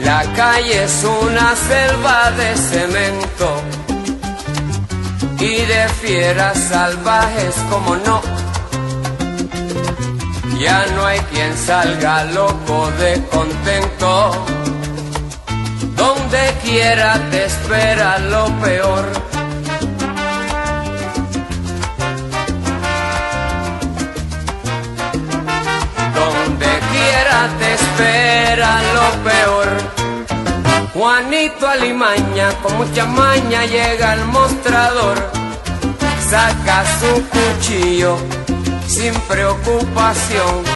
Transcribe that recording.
La calle es una selva de cemento y de fieras salvajes, como no. Ya no hay quien salga loco de contento. Donde quiera te espera lo peor. Donde quiera te espera lo peor. Juanito Alimaña con mucha maña llega al mostrador, saca su cuchillo sin preocupación